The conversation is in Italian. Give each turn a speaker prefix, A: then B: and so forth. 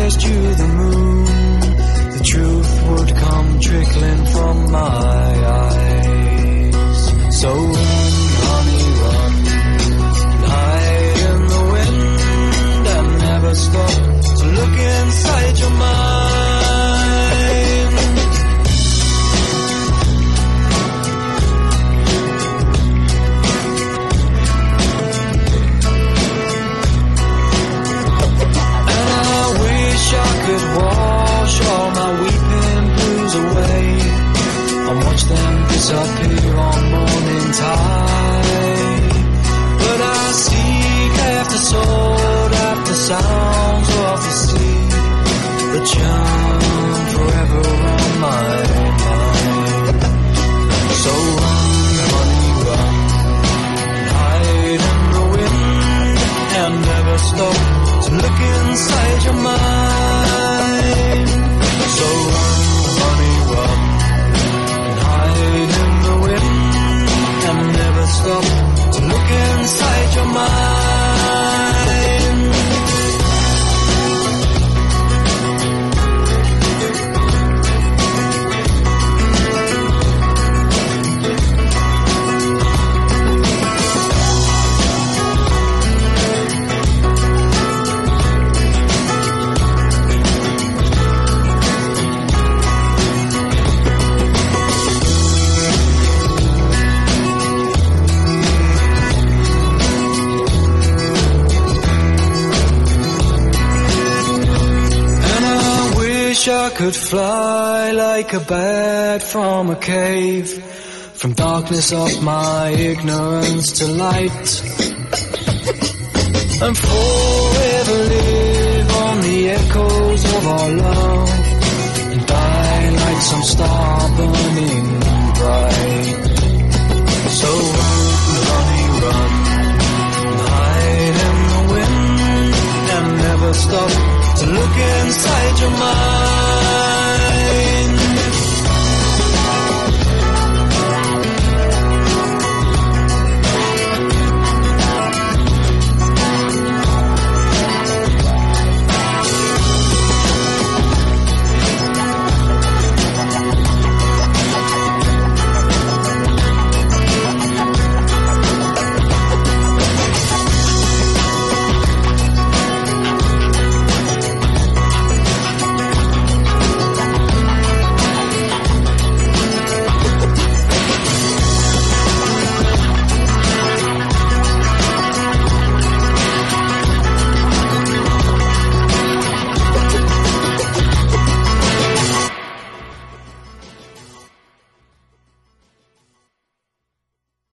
A: promised you the moon, the truth would come trickling from my eyes. So honey, run, hide in the wind and never stop to look inside your mind. And I wish I could wash all my weeping blues away and watch them disappear on morning tide. But I seek after sword, after sounds of the sea that churn forever on my mind. So run, honey, run, hide in the wind and never stop to look inside your mind. So run, honey, run, hide in the wind and never stop to look inside your mind. I could fly like a bat from a cave, from darkness of my ignorance to light, and forever live on the echoes of our love, and die like some star burning bright.